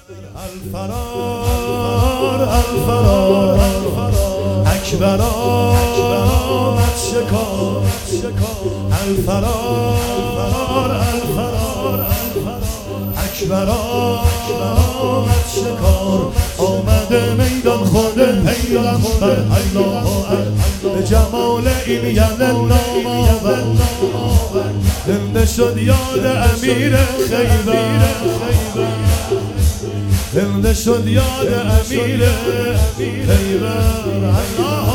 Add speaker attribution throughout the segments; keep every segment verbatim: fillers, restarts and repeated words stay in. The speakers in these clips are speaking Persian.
Speaker 1: الفرار الفرار اکبر آمد شکار الفرار الفرار اکبر آمد شکار آمده میدان خود پیغمبر الله به جمال این یل نامآور زنده شد یاد امیر خیبر زنده شد یاد امیر خیبر الله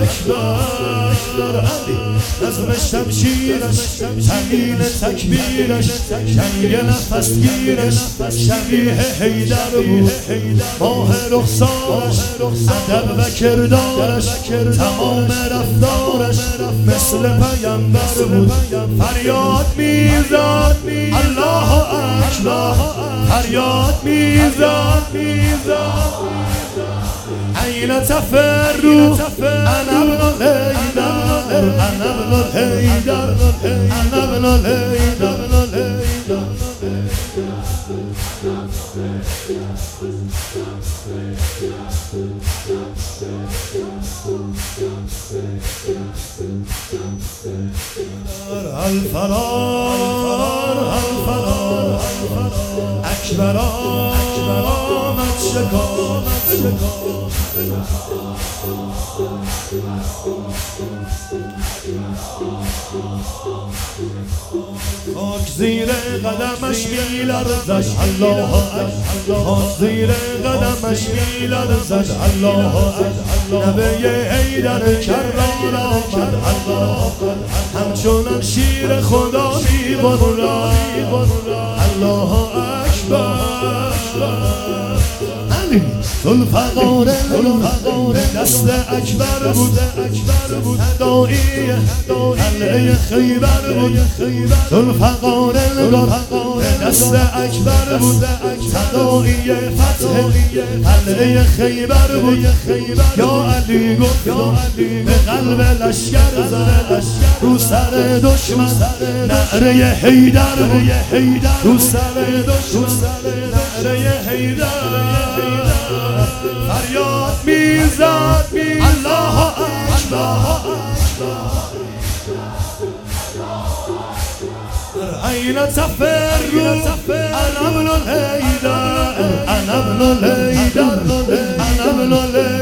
Speaker 1: اکبر نظم شمشیرش تنین تکبیرش جنگ نفس گیرش شبیه حیدر بود ماه رخسارش ادب و کردارش تمام رفتارش مثل پیامبر بود فریاد میزد الله اکبر فریاد میزد این تفرو انا ابن الهیدر انا ابن الهیدر انا ابن الهیدر الفرار الفرار اکبر آمد شکار خاک زیر قدمش میلرزش الله خاک زیر قدمش میلرزش الله نبی حیدر کرار آمد الله همچنان شیر خدا میبرد الله اکبر ذوالفقار دست اکبر بود دایی قلعه خیبر بود ذوالفقار دست اکبر بود دایی فتح قلعه خیبر بود یا علی گفت به قلب لشکر زد رو سر دشمن نعره حیدر بود رو سر دشمن نعره حیدر فریاد میزد الله اکبر این تفرو انا ابن الهیدر انا ابن الهیدر انا ابن الهیدر